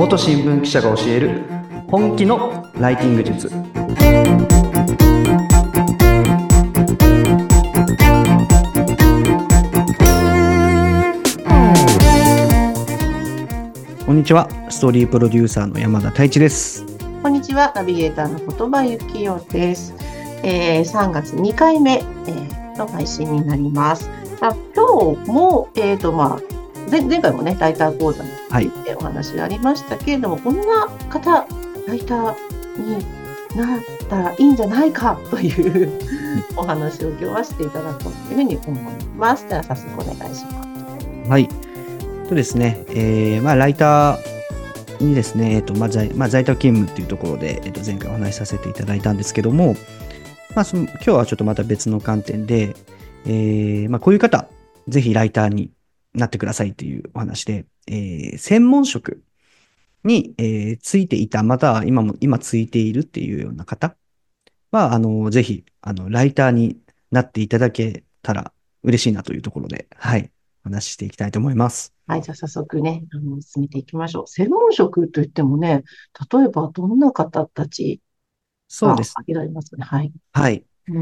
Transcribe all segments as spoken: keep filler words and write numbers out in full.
元新聞記者が教える本気のライティング術。こんにちは、ストーリープロデューサーの山田太一です。 こんにちは、ナビゲーターの言葉ゆきよです。えー、さんがつにかいめ、えー、の配信になります。あ今日も、えーとまあ、前, 前回もねライター講座についてお話がありましたけれども、はい、こんな方ライターになったらいいんじゃないかというお話を今日はしていただこうというふうに思います。では早速お願いします。 はい、とですね、えーまあ、ライターにですね、えっとまあ在まあ、在宅勤務っていうところで、えっと、前回お話しさせていただいたんですけども、まあ、その今日はちょっとまた別の観点で、えーまあ、こういう方ぜひライターになってくださいというお話で、えー、専門職に、えー、ついていたまたは今も今ついているっていうような方はあのぜひあのライターになっていただけたら嬉しいなというところで、はい、お話ししていきたいと思います。 はい、じゃあ早速ね、あの進めていきましょう。専門職といってもね、例えばどんな方たちがそうです。 挙げられますかね。はい。 はい。 うん、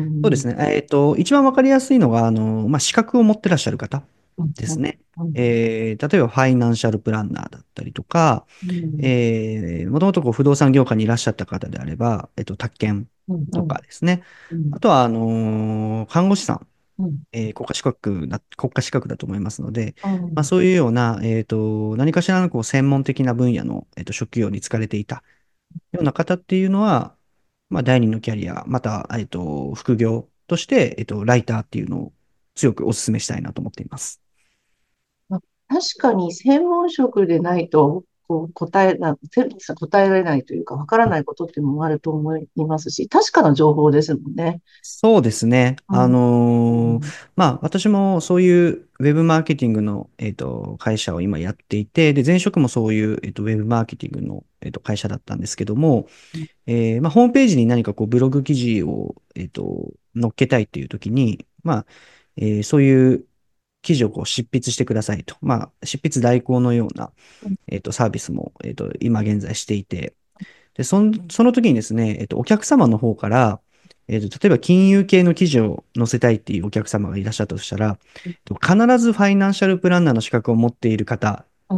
そうですね。えっと、一番わかりやすいのが、あの、まあ、資格を持ってらっしゃる方うん、 ですね。 うん、 えー例えば、ファイナンシャルプランナーだったりとか、 うん、 えーもともとこう不動産業界にいらっしゃった方であれば、えっと、宅建うん、うとかん、 ですね。 うん、 あとは、あのー看護師さん、 うん、 えー国家資格だ、国家資格だと思いますので、 うん、 まあ、そういうような、えっと、何かしらのこう専門的な分野の、えっと、職業に就かれていたような方っていうのは、まあ、第二のキャリア、また、えっと、副業として、えっと、ライターっていうのを強くお勧めしたいなと思っています。 まあ確かに専門職でないと、こう答えな、せ答えられないというか、わからないことっていうのもあると思いますし、確かな情報ですもんね。 そうですね。あうん、 のーうん、 まあ、私もそういうウェブマーケティングの、えっと、会社を今やっていて、で、前職もそういう、えっと、ウェブマーケティングの、えっと、会社だったんですけども、えーまあ、ホームページに何かこう、ブログ記事を、えっと、載っけたいっていう時に、まあ、えーそういう記事をこう執筆してくださいと。まあ、執筆代行のような、えっと、サービスも、えっと、今現在していて、で、その、その時にですね、えっと、お客様の方から、えっと、例えば金融系の記事を載せたいっていうお客様がいらっしゃったとしたら、えっと必ずファイナンシャルプランナーの資格を持っている方うん。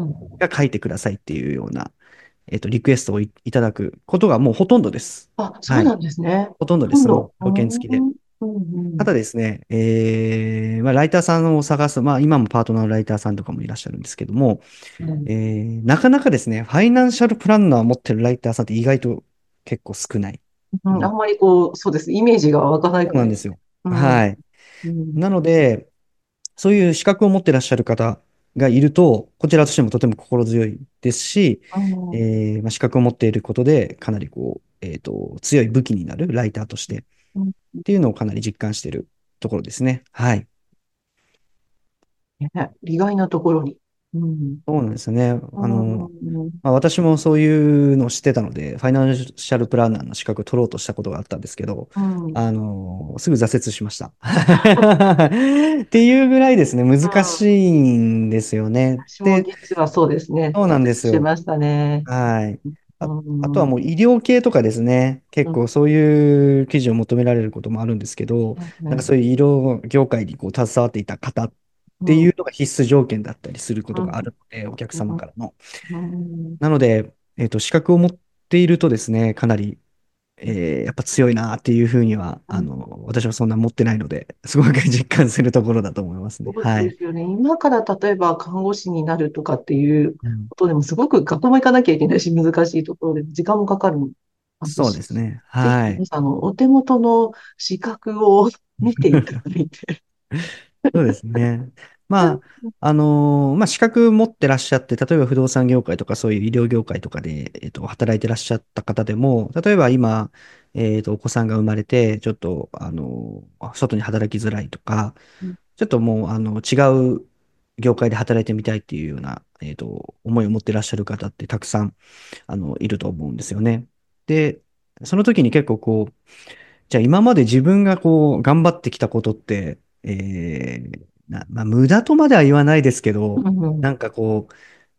が書いてくださいっていうような、えっと、リクエストをい、いただくことがもうほとんどです。 あ、そうはい。 なんですね。 ほとんどです。もう今度。う条件付きで。 ん、うん、 ただですね、えーまあ、ライターさんを探す、まあ、今もパートナーのライターさんとかもいらっしゃるんですけども、 うん。 えーなかなかですね、ファイナンシャルプランナーを持ってるライターさんって意外と結構少ない。 うん、あうん、 んまりこう、そうです。イメージが湧かないそうかも。 なんですよ。 うん、 はい。 うん、 なので、そういう資格を持ってらっしゃる方がいると、こちらとしてもとても心強いですし、 うん、 えーまあ、資格を持っていることで、かなりこう、えっと、強い武器になるライターとしてっうん。 ていうのをかなり実感しているところですね。はい。 ね、意外なところに。うん。 そうなんですよね。 うあの、 ん。 まあ、私もそういうのを知ってたので、ファイナンシャルプランナーの資格を取ろうとしたことがあったんですけど、 うん。うん。 あの、すぐ挫折しました。っていうぐらいですね、難しいんですよね。 私もで、 実はそうですね。挫折そうなんですよ。 しましたね。 はい。 うあ、あとはん。 もう医療系とかですね、結うん。 構そういう記事を求められることもあるんですけど、なんかうん。 そういう医療業界にこう携わっていた方っていうのが必須条件だったりすることがあるので、お客様からの。 うん。 なので、えっと、資格を持っているとですね、かなり、えーやっぱ強いなっていうふうには、 うん。 あの、私はそんな持ってないので、すごく実感するところだと思いますね。 そうはい。 ですよね。今から例えば看護師になるとかっていううん、 ことでもすごく学校も行かなきゃいけないし、難しいところで時間もかかるあるそうし、 ですね。 ぜひはい。 皆さん、あの、お手元の資格を見ていただいて。 そうですね。まあ、あのーまあ、資格持ってらっしゃって、例えば不動産業界とかそういう医療業界とかで、えっと、働いてらっしゃった方でも、例えば今、えっと、お子さんが生まれて、ちょっと、あのー外に働きづらいとか、ちょっともう、あの、違う業界で働いてみたいっていうような、えっと、思いを持ってらっしゃる方ってたくさん、あの、いると思うんですよね。で、その時に結構こう、じゃあ今まで自分がこう頑張ってきたことって、えーな、まあ無駄とまでは言わないですけど、 うん。 なんかこう、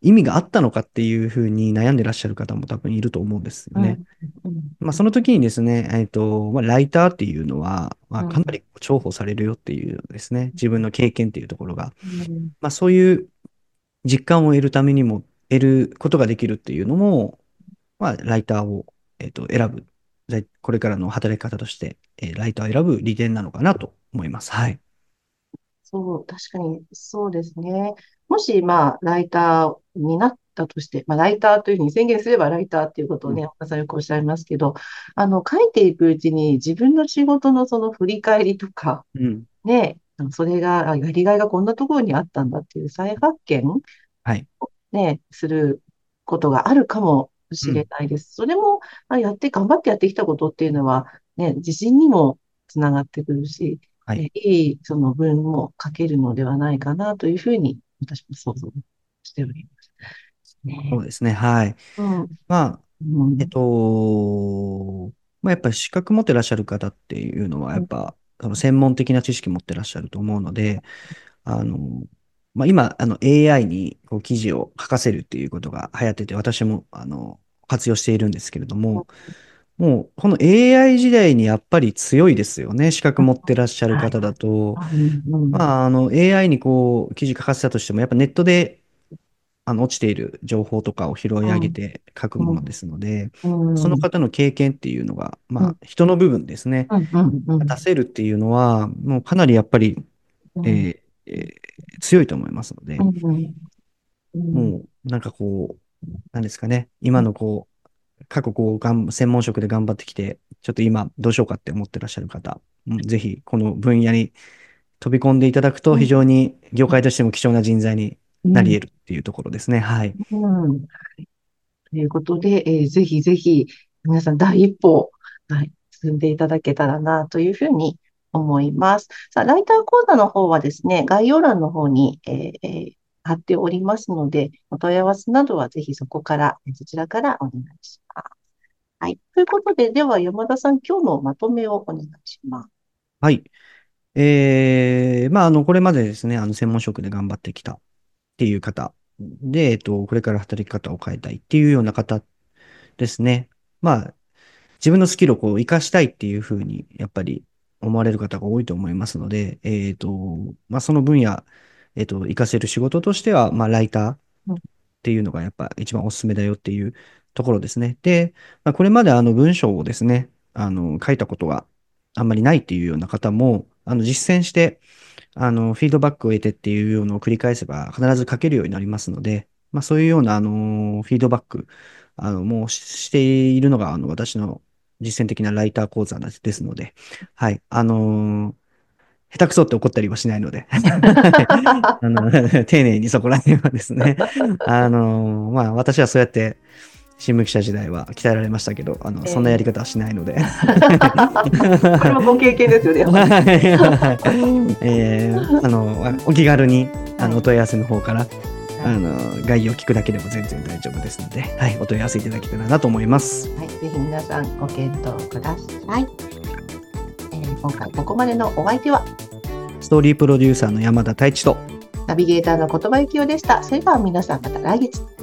意味があったのかっていうふうに悩んでらっしゃる方も多分いると思うんですよね。 うん、うん、 まあ、その時にですね、えっと、まあ、ライターっていうのは、まあ、 うん、 かなり重宝されるよっていうですね、自分の経験っていうところが、 うん、 まあ、そういう実感を得るためにも、得ることができるっていうのも、まあ、ライターを、えっと、選ぶ、ライこれからの働き方として、えーライターを選ぶ利点なのかなと思います。はい。 そう、確かにそうですね。もし、まあ、ライターになったとして、まあ、ライターというふうに宣言すればライターっていうことをうん。 ね、岡田さんよくおっしゃいますけど、あの、書いていくうちに自分の仕事のその振り返りとか、 うん。 ね、それが、あやりがいがこんなところにあったんだっていう再発見、 はい。 ね、することがあるかもしれうん。 ないです。それも、あやって、頑張ってやってきたことっていうのは、ね、自信にもつながってくるし、 はい。 えいいその文も書けるのではないかなというふうに、私も想像しておりますね。 そうですね。はい。 うん、 まあ、 うん、 えっと、まあ、やっぱり資格持ってらっしゃる方っていうのは、 うん、 やっぱ、その専門的な知識持ってらっしゃると思うので、あの、まあ、今、あの、エーアイ にこう記事を書かせるっていうことが流行ってて、私も、あの、活用しているんですけれども、もう、この エーアイ 時代にやっぱり強いですよね。資格持ってらっしゃるはい。 方だと。 うん、うん、 まあ、あの、エーアイ にこう、記事書かせたとしても、やっぱネットで、あの、落ちている情報とかを拾い上げて書くものですので、 うん、うん、 その方の経験っていうのが、 うん、 まあ、人の部分ですね。 うん、うん、うん、 出せるっていうのは、もうかなりやっぱり、えうん、 ーえー強いと思いますので、 うん、うん、 もう、なんかこう、なんですかね、今のこう、過去こう、がん専門職で頑張ってきて、ちょっと今どうしようかって思ってらっしゃる方、うん、ぜひこの分野に飛び込んでいただくと、非常に業界としても貴重な人材になりうん、 得るっていうところですね。はい。 うん。ということで、えーぜひぜひ、皆さん第一歩、はい、進んでいただけたらな、というふうに思います。さあ、ライター講座の方はですね、概要欄の方に、えーえー貼っておりますので、お問い合わせなどはぜひそこから、えそちらからお願いします。はい。ということで、では山田さん、今日のまとめをお願いします。 はい。えー、まあ、あの、これまでですね、あの、専門職で頑張ってきたっていう方で、えっと、これから働き方を変えたいっていうような方ですね。まあ、自分のスキルをこう活かしたいっていうふうに、やっぱり思われる方が多いと思いますので、えっと、まあ、その分野、えっと、活かせる仕事としては、まあ、ライターっていうのがやっぱ一番おすすめだよっていうところですね。で、まあ、これまであの文章をですね、あの、書いたことがあんまりないっていうような方も、あの、実践して、あの、フィードバックを得てっていうのを繰り返せば必ず書けるようになりますので、まあそういうような、あの、フィードバック、あの、もうししているのが、あの、私の実践的なライター講座ですので、はい。あの下手くそって怒ったりはしないので、あの、丁寧にそこら辺はですね、あのまあ私はそうやって新聞記者時代は鍛えられましたけど、あの、そんなやりえー方はしないので、 これもご経験ですよね、山田さん。 はいはいえーあの、お気軽に、あの、おはい。 問い合わせの方から、 はい。 あの、概要を聞くだけでも全然大丈夫ですので、はい、お問い合わせいただけたらなと思います。 はい。ぜひ皆さんご検討ください。えー今回ここまでのお相手は、 ストーリープロデューサーの山田太一と、 ナビゲーターの言葉幸雄でした。それでは皆さんまた来月。